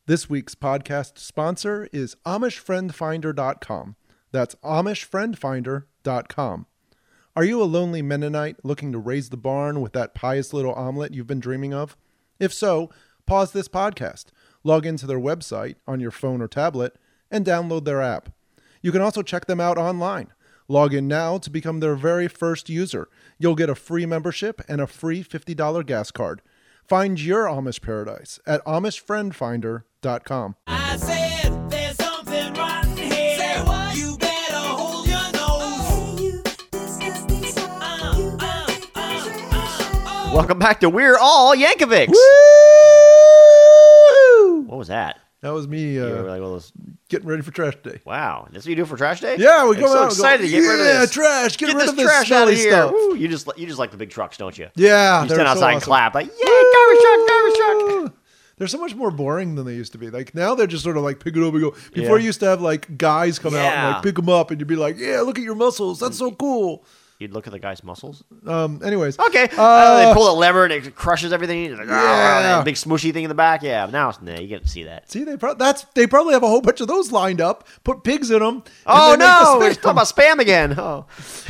This week's podcast sponsor is AmishFriendFinder.com. That's AmishFriendFinder.com. Are you a lonely Mennonite looking to raise the barn with that pious little omelet you've been dreaming of? If so, pause this podcast, log into their website on your phone or tablet, and download their app. You can also check them out online. Log in now to become their very first user. You'll get a free membership and a free $50 gas card. Find your Amish paradise at AmishFriendFinder.com. I said there's something rotten here. Say what? You better hold your nose. Hey, you disgusting slob. You gotta take the trash out. Welcome back to We're All Yankovics. Woo! What was that? That was me You were like one of those. getting ready for trash day. Wow, that's what you do for trash day? Yeah, we I'm go so out and excited to get rid of yeah, this. trash. Get rid this of this trash out smelly of here. stuff. Woo, you just like the big trucks, don't you? Yeah, You they're stand outside so and awesome. clap like, yay, garbage truck, garbage truck. Woo! They're so much more boring than they used to be. Like now, they're just sort of like pick it up and go. Before, Yeah. you used to have like guys come out and Yeah. like pick them up, and you'd be like, "Yeah, look at your muscles. That's so cool." You'd look at the guy's muscles. Anyways, Okay. they pull the lever and it crushes everything. It's like, Yeah. that big smooshy thing in the back. Yeah, now you get to see that. see, they probably have a whole bunch of those lined up. Put pigs in them. Oh no, we're talking about spam again. Oh.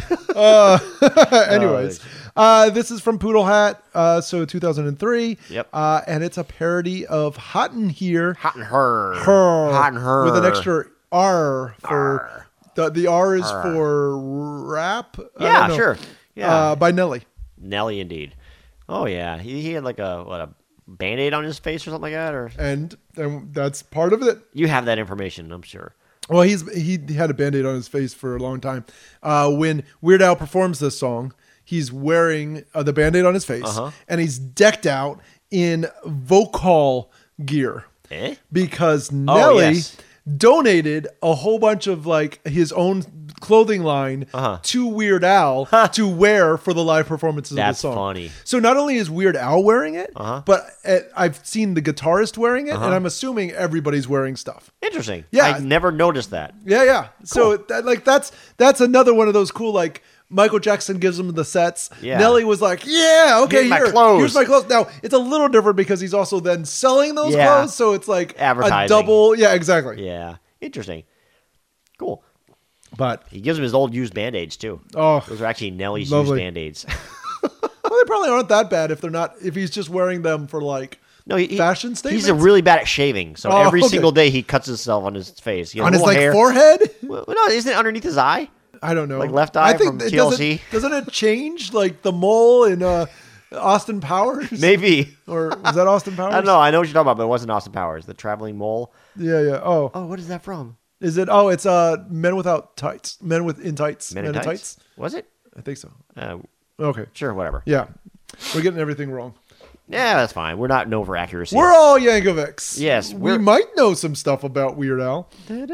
Anyways, this is from Poodle Hat, so 2003. Yep. And it's a parody of Hot in Here. Hot and her. Her. Hot and her. With an extra R for R. the R is for rap. I Yeah, don't know. sure. Yeah. By Nelly. Nelly indeed. Oh yeah, he had like a Band-Aid on his face or something like that, or And that's part of it. you have that information, I'm sure. Well, he had a Band-Aid on his face for a long time. When Weird Al performs this song, he's wearing the Band-Aid on his face, Uh-huh. and he's decked out in vocal gear Eh? because Nelly yes. donated a whole bunch of like his own clothing line Uh-huh. to Weird Al to wear for the live performances That's of the song. funny. So not only is Weird Al wearing it, Uh-huh. but I've seen the guitarist wearing it, and I'm assuming everybody's wearing stuff. Interesting. Yeah. I never noticed that. Yeah. So that's another one of those cool, like, Michael Jackson gives him the sets. Yeah. Nelly was like, yeah, okay, Here's my clothes. here's my clothes. Now, it's a little different because he's also then selling those Yeah. clothes. So it's like Advertising. a double. Yeah, exactly. Yeah. Interesting. Cool. But, He gives him his old used Band-Aids too. oh, Those are actually Nelly's Lovely. used Band-Aids. well, they probably aren't that bad if he's just wearing them for like No, fashion statements. He's really bad at shaving, so Oh, every okay. single day he cuts himself on his face. He has on his little like hair. forehead. Well, no, isn't it underneath his eye? I don't know. Like Left Eye I think from it TLC? Doesn't it change like the mole in Austin Powers? Maybe. Or was that Austin Powers? I don't know. I know what you're talking about, but it wasn't Austin Powers. The traveling mole. Yeah. Oh, Oh, what is that from? is it? Oh, it's Men Without Tights. Men in Tights. Men in Tights? Was it? I think so. Okay. Sure, whatever. Yeah. We're getting everything wrong. Yeah, that's fine. We're not known for accuracy. We're all Yankovics. Yes, We we're- might know some stuff about Weird Al.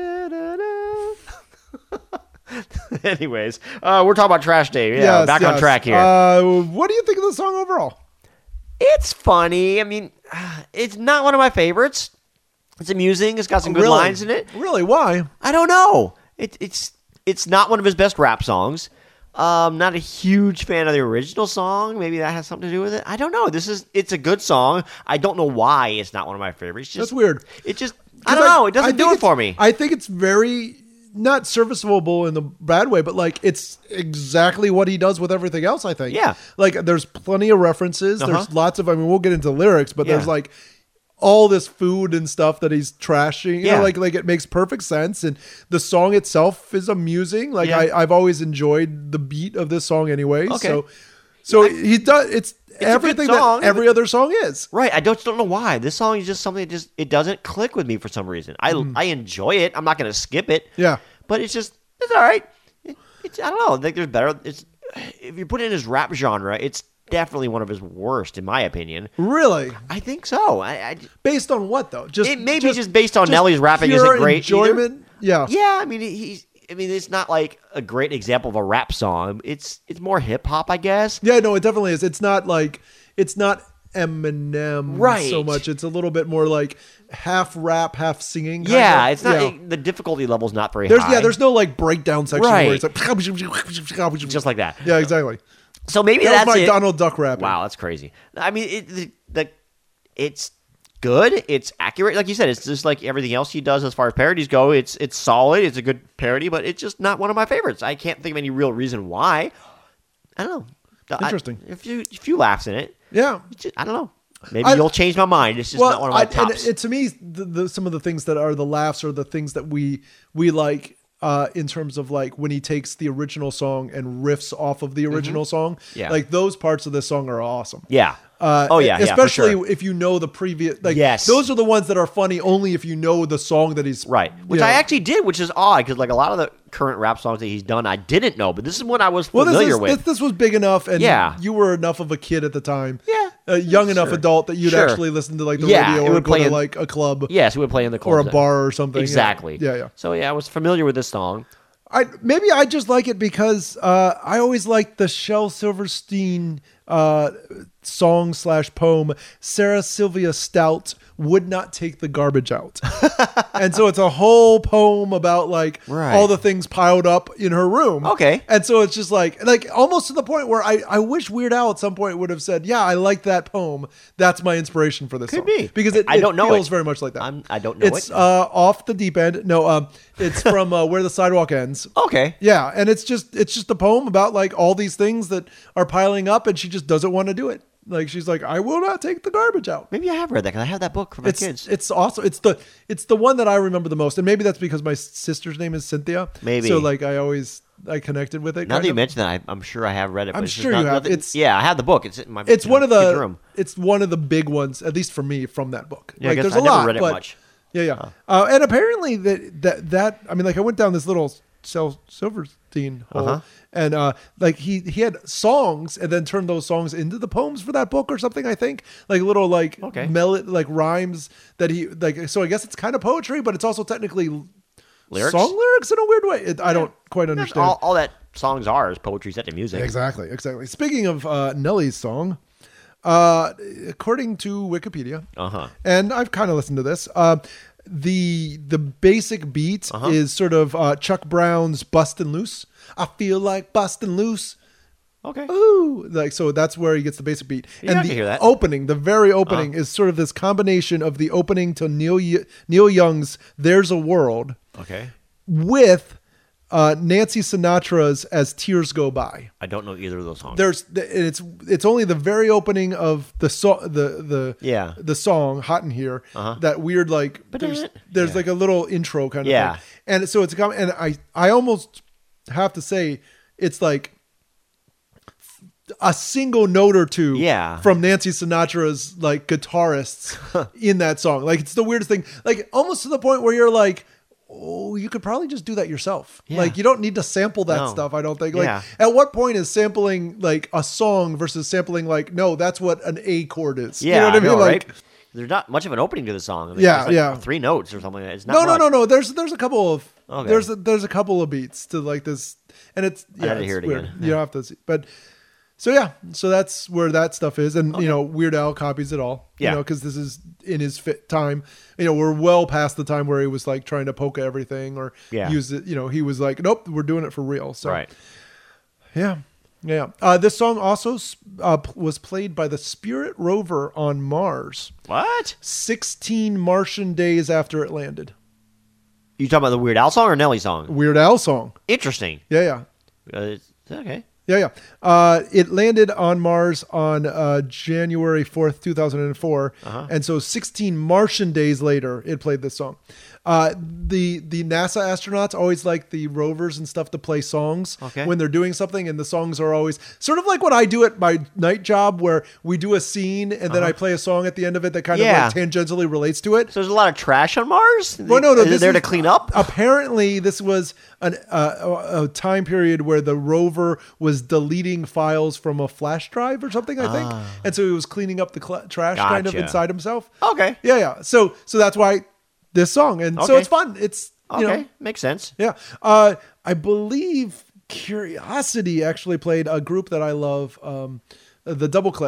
Anyways, we're talking about Trash Day. Yeah, Yes, back on yes. track here. What do you think of the song overall? It's funny. I mean, it's not one of my favorites. It's amusing. It's got some good Really? lines in it. Really? Why? I don't know. It's not one of his best rap songs. Not a huge fan of the original song. Maybe that has something to do with it. I don't know. It's a good song. I don't know why it's not one of my favorites. That's weird. It just I don't know. It doesn't do it for me. I think it's very not serviceable in the bad way, but like it's exactly what he does with everything else. I think. Yeah. Like there's plenty of references. Uh-huh. There's lots of. I mean, we'll get into lyrics, but Yeah. there's like all this food and stuff that he's trashing. You Yeah. know, like it makes perfect sense, and the song itself is amusing. Like Yeah. I've always enjoyed the beat of this song anyway. Okay. So he does. It's everything good song. that every other song is. Right. I don't know why. This song is just something that it doesn't click with me for some reason. I enjoy it. I'm not going to skip it. Yeah. But it's all right. It's I don't know. I think there's better. If you put it in his rap genre, it's definitely one of his worst, in my opinion. Really? I think so. I Based on what though? It may be just based on Nelly's rapping pure isn't great either. enjoyment. Yeah. yeah. I mean, it's not like a great example of a rap song. It's more hip hop, I guess. Yeah, no, it definitely is. It's not Eminem Right. so much. It's a little bit more like half rap, half singing. Yeah, kinda. it's not Yeah. the difficulty level's not very There's high. there's no like breakdown section where it's Right. like just like that. yeah, exactly. So maybe That that's was my it. Donald Duck rapping. Wow, that's crazy. I mean, it's good. It's accurate, like you said. It's just like everything else he does as far as parodies go. It's solid. It's a good parody, but it's just not one of my favorites. I can't think of any real reason why. I don't know. Interesting. A few laughs in it. Yeah. I don't know. Maybe you'll change my mind. It's just not one of my tops. And to me, some of the things that are the laughs are the things that we like in terms of like when he takes the original song and riffs off of the original song. Yeah. Like those parts of this song are awesome. Yeah. Yeah, especially for sure. if you know the previous. Like, Yes. those are the ones that are funny only if you know the song that he's Right. Which you know. I actually did, which is odd because like a lot of the current rap songs that he's done, I didn't know, but this is one I was Well, familiar with. this was big enough, and Yeah. you were enough of a kid at the time, Yeah. a young enough Sure. adult that you'd Sure. actually listen to like the Yeah, radio it or would go play to in- like a club Yes, we would play in the club or a bar or something. Exactly. Yeah. So yeah, I was familiar with this song. Maybe I just like it because I always liked the Shel Silverstein song / poem. Sarah Sylvia Stout would not take the garbage out, and so it's a whole poem about like Right. all the things piled up in her room. Okay. and so it's just like almost to the point where I wish Weird Al at some point would have said, "Yeah, I like that poem. That's my inspiration for this Could song." be. Because it I don't know feels it. very much like that. I don't know it's it. off the deep end. No, it's from Where the Sidewalk Ends. Okay. Yeah, and it's just a poem about like all these things that are piling up, and she just doesn't want to do it. Like she's like, I will not take the garbage out. Maybe I have read that because I have that book for my kids. It's awesome. It's the one that I remember the most, and maybe that's because my sister's name is Cynthia. Maybe. So like I connected with it. Now kind that you of. mention that, I'm sure I have read it. But I'm it's just sure you have. nothing- It's- I have the book. It's in my. It's one of kid's the room. it's one of the big ones, at least for me, from that book. Yeah, I guess there's I a never lot, read it but much. yeah. And apparently that I mean, like I went down this little Shel Silverstein hole, Uh-huh. and like he had songs and then turned those songs into the poems for that book or something. I think like little like Okay. like rhymes that he like. So I guess it's kind of poetry, but it's also technically Lyrics? song lyrics in a weird way. I don't quite That's understand. all that songs are is poetry set to music. Exactly. Speaking of Nelly's song, according to Wikipedia, and I've kind of listened to this, the basic beat is sort of Chuck Brown's "Bustin' Loose." I feel like bustin' loose. Okay. Ooh, like so that's where he gets the basic beat. Yeah, I and can the hear that. opening, the very opening, is sort of this combination of the opening to Neil Young's "There's a World" Okay. with Nancy Sinatra's "As Tears Go By." I don't know either of those songs. It's only the very opening of the the song "Hot in Here," that weird like there's like a little intro kind of Yeah. thing, and so and I almost have to say it's like a single note or two from Nancy Sinatra's like guitarists in that song. Like it's the weirdest thing, like almost to the point where you're like, oh, you could probably just do that yourself. Yeah. Like you don't need to sample that No. stuff. I don't think. Like Yeah. at what point is sampling like a song versus sampling like, no, that's what an A chord is. Yeah, You know what I mean? know, like, right? There's not much of an opening to the song. I mean, Yeah, there's like yeah. 3 notes or something. It's not no, much. no. There's a couple of Okay. there's a couple of beats to like this, and it's I yeah, had to it's hear it weird. again. You don't have to see, but so that's where that stuff is, and you know, Weird Al copies it all. Yeah. You know, because this is in his fit time. You know, we're well past the time where he was like trying to polka everything or Yeah. use it. You know, he was like, nope, we're doing it for real. So Right. yeah. This song also was played by the Spirit rover on Mars What? 16 Martian days after it landed. You talking about the Weird Al song or Nelly song? Weird Al song. Interesting. Yeah. Okay. Yeah. It landed on Mars on January 4th, 2004. And so 16 Martian days later, it played this song. The NASA astronauts always like the rovers and stuff to play songs when they're doing something. And the songs are always sort of like what I do at my night job, where we do a scene and then I play a song at the end of it that kind of like tangentially relates to it. So there's a lot of trash on Mars? Well, no, Is it this there is- to clean up? Apparently, this was a time period where the rover was deleting files from a flash drive or something, I think, and so he was cleaning up the trash kind of Gotcha. inside himself. Okay. Yeah. So that's why this song, and so Okay. it's fun. It's you Okay. know, Makes sense. yeah. I believe Curiosity actually played a group that I love, the Double Clicks.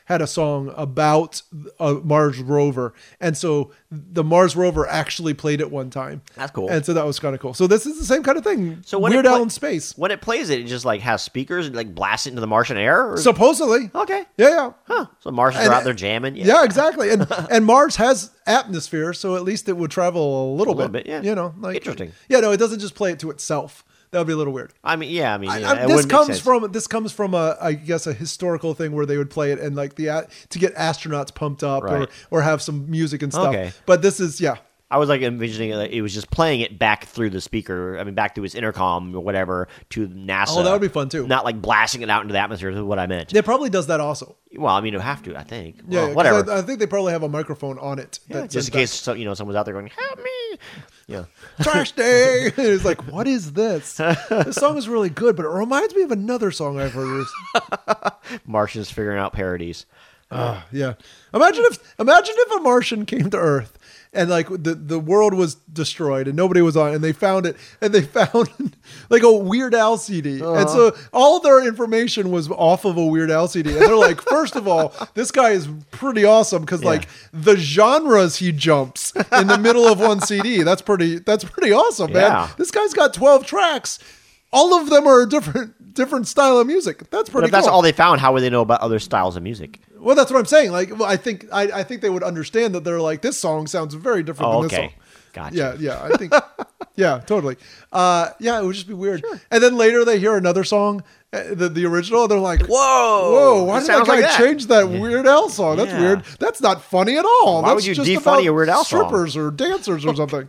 had a song about a Mars rover, and so the Mars rover actually played it one time. That's cool. And so that was kind of cool. So this is the same kind of thing. So when Weird it Al play- in space. When it plays it just like has speakers and like blasts it into the Martian air. Or... Supposedly. okay. Yeah. Huh. So Martians And- are out there jamming. Yeah, exactly. And Mars has atmosphere, so at least it would travel a little bit. yeah. You know, like Interesting. Yeah, no, it doesn't just play it to itself. That would be a little weird. I mean, yeah. It This wouldn't make sense. this comes from a I guess a historical thing where they would play it and like to get astronauts pumped up Right. or have some music and stuff. Okay. But this is I was like envisioning it was just playing it back through the speaker. I mean, back through its intercom or whatever to NASA. Oh, that would be fun, too. Not like blasting it out into the atmosphere. Is what I meant. it probably does that also. Well, I mean, you have to. I think. Yeah, Well, 'cause whatever. I think they probably have a microphone on it. Yeah, that just in sends case someone's out there going, "Help me!" Yeah. back, trash day. It's like, what is this? This song is really good, but it reminds me of another song I've heard. Martians figuring out parodies. Yeah. Imagine if a Martian came to Earth and like the world was destroyed and nobody was on, and they found it, and they found like a Weird Al CD, and so all their information was off of a Weird Al CD, and they're like, first of all, this guy is pretty awesome because like the genres he jumps in the middle of one CD, that's pretty awesome, man. Yeah. This guy's got 12 tracks. All of them are a different style of music. That's But pretty if that's cool. all they found, how would they know about other styles of music? Well, that's what I'm saying. Like, well, I think they would understand that they're like, this song sounds very different Oh, than this okay. song. Gotcha. Yeah, I think, yeah, totally. Yeah, it would just be weird. And then later they hear another song, the original, and they're like, whoa, why it did that sounds guy like that. change that Weird Al song? That's Yeah. weird. That's not funny at all. Why That's would you just defunny about a Weird Al song? strippers or dancers or something.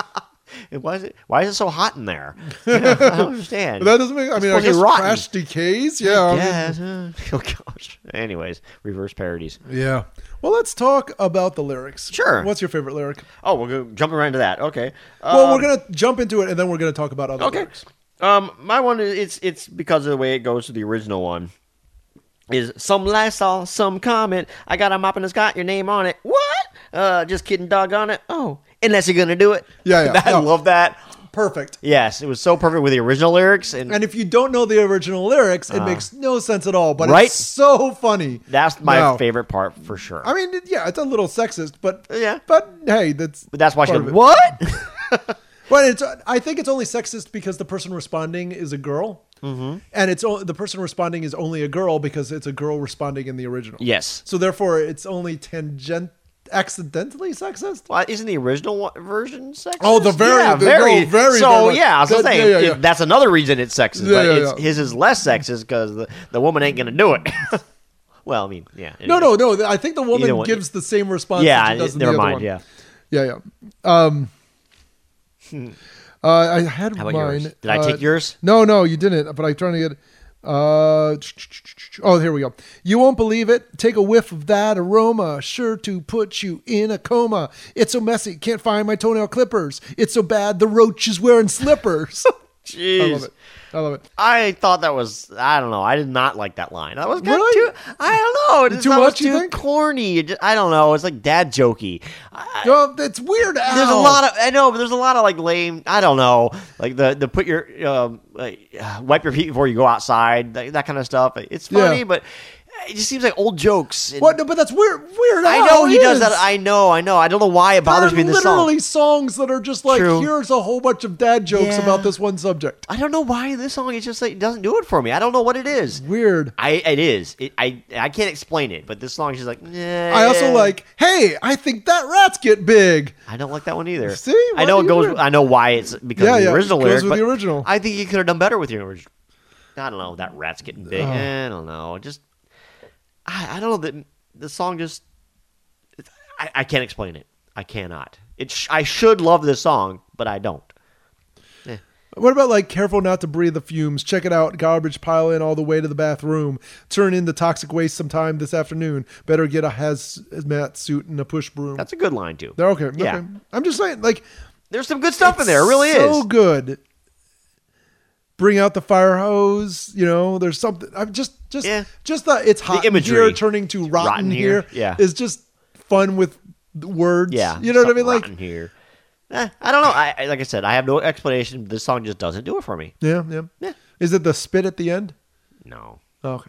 Why is it so hot in there? You know, I don't understand. That doesn't make. I mean, I supposed to be guess rotten. trash decays. Yeah. I mean, Yes. Oh gosh. Anyways, reverse parodies. yeah. Well, let's talk about the lyrics. Sure. What's your favorite lyric? Oh, we're jumping right into that. Okay. Well, we're gonna jump into it, and then we're gonna talk about other Okay. lyrics. My one is it's because of the way it goes to the original one. Is some Lysol, some comment. I got a mop and it's got your name on it. What? Just kidding, doggone it. Oh, unless you're gonna do it. Yeah. I No. love that. Perfect. Yes, it was so perfect with the original lyrics, and And if you don't know the original lyrics, it makes no sense at all. But Right? it's so funny. that's my No. favorite part for sure. I mean, yeah, it's a little sexist, but Yeah. But hey, that's but that's why she part goes, of it. what? But it's I think it's only sexist because the person responding is a girl, and the person responding is only a girl because it's a girl responding in the original. Yes. So therefore, it's only accidentally sexist. Well, isn't the original version sexist? Oh, the very- yeah, the- very. no, very, So very- yeah, I was that- saying yeah, yeah. that's another reason it's sexist. Yeah, but yeah, yeah. his is less sexist because the woman ain't gonna do it. Well, I mean, yeah. No, I think the Either woman one. gives the same response. Yeah, that she does in never the other mind. one. Yeah. Yeah. I had How about mine. yours? Did I take yours? No, you didn't. But I'm trying to get. Oh, here we go. You won't believe it. Take a whiff of that aroma, sure to put you in a coma. It's so messy, can't find my toenail clippers. It's so bad, the roach is wearing slippers. Jeez. I love it. I thought that was, I don't know. I did not like that line. That was kinda Really? too, I don't know. Too That was much, you too think? corny. I don't know. It's like dad jokey. No, it's weird. There's a lot of, I know, but there's a lot of like lame, I don't know, like the put your, wipe your feet before you go outside, that kind of stuff. It's funny, Yeah. but it just seems like old jokes. And What? No, but that's weird. Weird. I Al know he does is. that. I know. I don't know why it bothers There me in are this song. literally songs that are just like, True. here's a whole bunch of dad jokes Yeah. about this one subject. I don't know why this song is just like, it doesn't do it for me. I don't know what it is. Weird. It is. I can't explain it, but this song is just like, nah. I also like, hey, I think that rats get big. I don't like that one either. See? I Why know do it you goes. weird? I know why it's because Yeah, of the yeah, it original goes lyric. with but the original. I think you could have done better with the original. I don't know. That rat's getting big. I don't know. Just I don't know that the song just. I can't explain it. I cannot. I should love this song, but I don't. What about like careful not to breathe the fumes? Check it out. Garbage pile in all the way to the bathroom. Turn in the toxic waste sometime this afternoon. Better get a hazmat suit and a push broom. That's a good line too. They're okay. Yeah. Okay. I'm just saying, like, There's some good stuff in there. It really so is. good. Bring out the fire hose. You know, there's something. I'm just Yeah. the it's hot imagery. here turning to rotten here. Yeah. is just fun with the words. Yeah. you know what I mean? something Like, rotten here. I don't know. Like I said, I have no explanation. This song just doesn't do it for me. yeah. Yeah. Is it the spit at the end? No. Okay.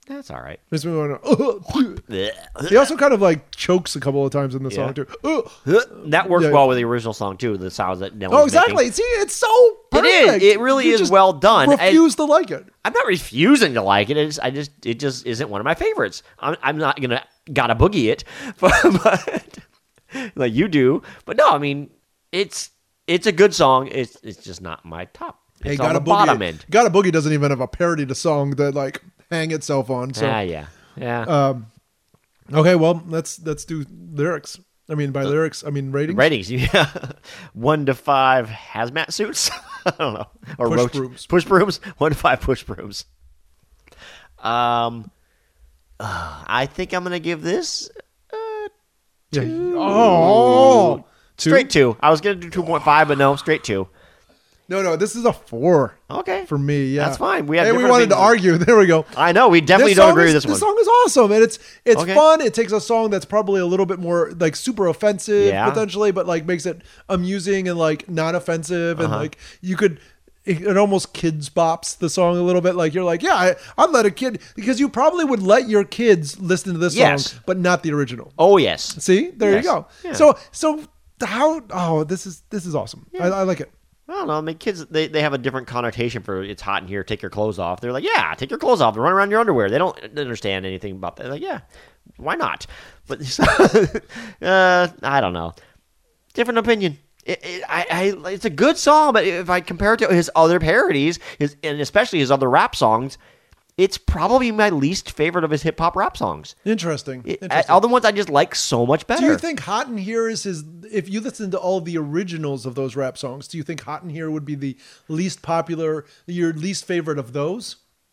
That's all right. Makes me want to. He also kind of like chokes a couple of times in the song too. That works Yeah. well with the original song too. The sounds that Nelly's Oh, exactly. making. See, it's so perfect. It really You is just well done. Refuse to like it. I'm not refusing to like it. It just isn't one of my favorites. I'm not gonna gotta boogie it, but like you do. But no, I mean it's a good song. It's just not my top. It's Hey, on the Gotta bottom Boogie. end. Gotta Boogie doesn't even have a parody to song that like hang itself on. So Yeah. okay, well let's do lyrics. I mean by lyrics, I mean ratings. Ratings, yeah. 1 to 5 hazmat suits. I don't know. Or Push brooms. Push brooms. 1 to 5 push brooms. I think I'm gonna give this Yeah. Oh, two? straight 2. I was gonna do 2.5, but no, straight 2. No, this is a 4 Okay, for me. Yeah, That's fine. We have we different wanted to opinions. argue. There we go. I know we definitely don't agree with this one. This song is awesome, and it's Okay. fun. It takes a song that's probably a little bit more like super offensive Yeah. potentially, but like makes it amusing and like not offensive, Uh-huh. and like you could. It almost kids bops the song a little bit. Like you're like, yeah, I'd let a kid because you probably would let your kids listen to this Yes. song, but not the original. Oh yes, See, there Yes. you go. Yeah. So how? Oh, this is awesome. I like it. I don't know. I mean, kids they have a different connotation for it's hot in here. Take your clothes off. They're like, yeah, take your clothes off. Run around in your underwear. They don't understand anything about that. They're like, yeah, why not? But I don't know. Different opinion. It's a good song, but if I compare it to his other parodies, and especially his other rap songs, it's probably my least favorite of his hip hop rap songs. Interesting. All the ones I just like so much better. Do you think Hot in Here is his? If you listen to all the originals of those rap songs, do you think Hot in Here would be the least popular, your least favorite of those?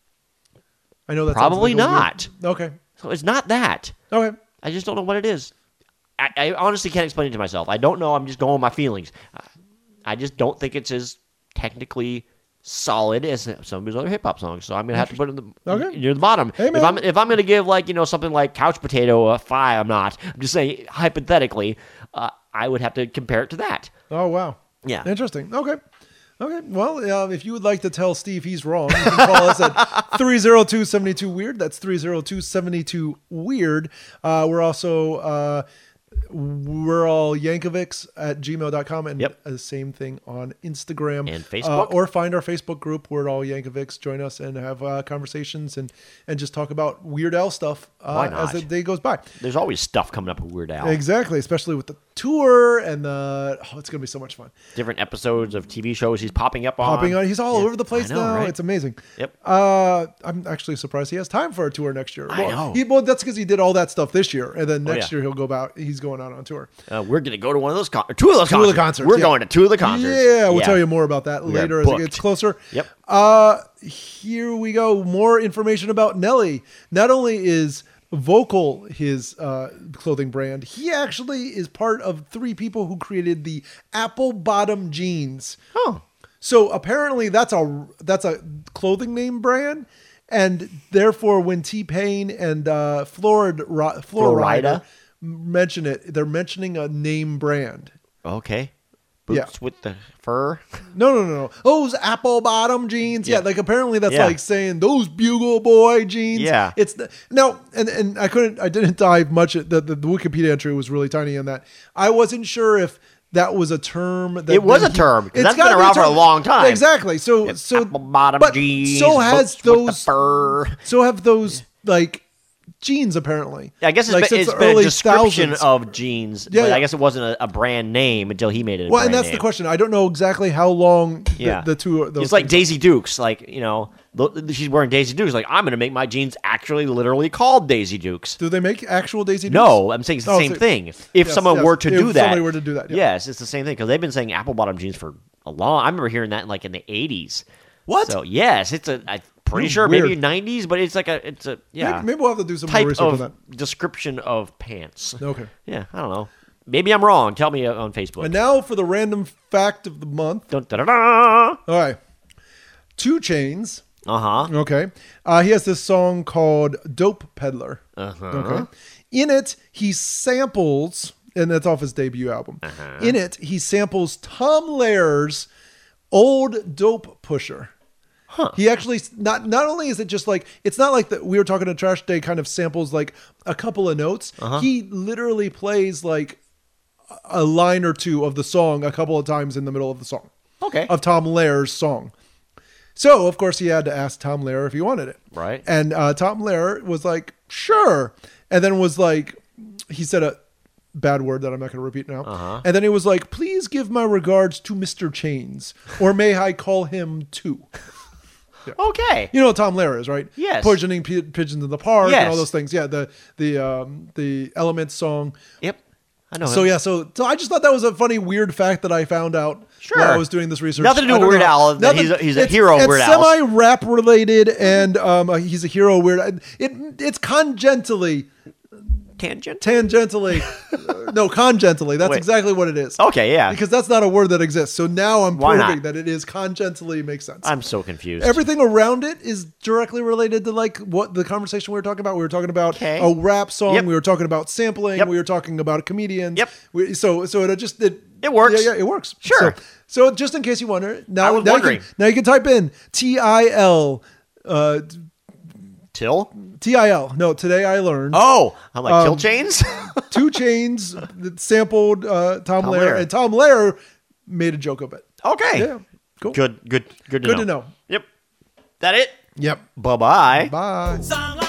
I know that Probably sounds like a not. weird- Okay. So it's not that. Okay. I just don't know what it is. I honestly can't explain it to myself. I don't know. I'm just going with my feelings. I just don't think it's as technically solid as some of his other hip hop songs. So I'm gonna have to put it near the bottom. Hey, man. If I'm gonna give like something like Couch Potato a 5, I'm not. I'm just saying hypothetically, I would have to compare it to that. Oh wow. Yeah. Interesting. Okay. Well, if you would like to tell Steve he's wrong, you can call us at 302-72-WEIRD. That's 302-72-WEIRD. We're also we're all Yankovics at gmail.com and Yep. the same thing on Instagram And Facebook. or find our Facebook group. We're all Yankovics. Join us and have conversations and just talk about Weird Al stuff Why as not? the day goes by. There's always stuff coming up with Weird Al. Exactly, especially with the tour and it's gonna be so much fun. Different episodes of TV shows he's popping up on. Popping on, he's all Yeah, over the place I know, now. right? It's amazing. Yep. I'm actually surprised he has time for a tour next year. I know. Well, that's because he did all that stuff this year, and then next yeah. year he'll go out. He's going out on tour. We're gonna go to one of those two of those Two of the concerts. concerts, We're yeah. going to 2 of the concerts. Yeah, we'll tell you more about that We later are as it booked. gets closer. Yep. Here we go. More information about Nelly. Not only is Vocal his clothing brand, he actually is part of 3 people who created the Apple Bottom jeans. Oh. So apparently that's a clothing name brand, and therefore when T-Pain and Florida mention it, they're mentioning a name brand. Okay. Boots Yeah. with the fur. No. Those Apple Bottom jeans. Yeah, Yeah. like apparently that's Yeah. like saying those Bugle Boy jeans. Yeah. It's no, and I didn't dive much. The Wikipedia entry was really tiny on that. I wasn't sure if that was a term. That It was that a term, 'cause it's that's gotta been be around for a term. long time. Exactly. So Apple bottom but jeans. So has boots with the those fur. So have those like jeans apparently. I guess Like, it's since been the a early description thousands. of jeans, Yeah, but yeah. I guess it wasn't a brand name until he made it. Well, and that's the question. I don't know exactly how long Yeah, the two of those. It's like things- Daisy Dukes. Like she's wearing Daisy Dukes. Like I'm going to make my jeans actually, literally called Daisy Dukes. Do they make actual Daisy Dukes? No, I'm saying it's the Oh, same so- thing. If Yes, someone yes. were to If do that, somebody were to do that, yeah. yes, it's the same thing because they've been saying apple bottom jeans for a long. I remember hearing that in the 80s. What? So yes, I'm pretty That's sure weird. maybe 90s, but it's yeah. Maybe we'll have to do some more type research on of that. description of pants. Okay. Yeah, I don't know. Maybe I'm wrong. Tell me on Facebook. And now for the random fact of the month. Dun, dun, dun, dun. All right. 2 Chainz. Uh-huh. Okay. He has this song called Dope Peddler. Uh-huh. Okay. In it, he samples, and that's off his debut album. Uh-huh. In it, he samples Tom Lahr's Old Dope Pusher. He actually not only is it just like it's not like that we were talking to Trash Day kind of samples like a couple of notes. He literally plays like a line or two of the song a couple of times in the middle of the song. Okay. Of Tom Lehrer's song. So of course he had to ask Tom Lehrer if he wanted it. Right. And Tom Lehrer was like, sure. And then was like, he said a bad word that I'm not going to repeat now. And then he was like, please give my regards to Mr. Chains, or may I call him too? Okay. You know what Tom Lehrer is, right? Yes. Poisoning pigeons in the park and all Yes. those things. Yeah, the Elements song. Yep. I know. So him. yeah, so I just thought that was a funny, weird fact that I found out Sure. while I was doing this research. Nothing to do I with don't Weird know. Al, that he's a hero of Weird It's Al's. semi-rap related, and he's a hero of Weird. It's congentally. Tangent. Tangentially, no, congentally. That's Wait. exactly what it is. Okay, yeah. Because that's not a word that exists. So now I'm Why proving not? that it is congentally makes sense. I'm so confused. Everything around it is directly related to like what the conversation we were talking about. We were talking about Okay. a rap song. Yep. We were talking about sampling. Yep. We were talking about comedians. Yep. So it works. Yeah, it works. Sure. So just in case you wonder, now I was now wondering. now you can type in TIL. Till? TIL. No, today I learned. Oh, I'm like Till Chains. 2 Chainz that sampled Tom Lehrer, Lehrer. and Tom Lehrer made a joke of it. Okay. Yeah, cool. Good to know. Good to know. Yep. That it? Yep. Bye-bye. Bye. Some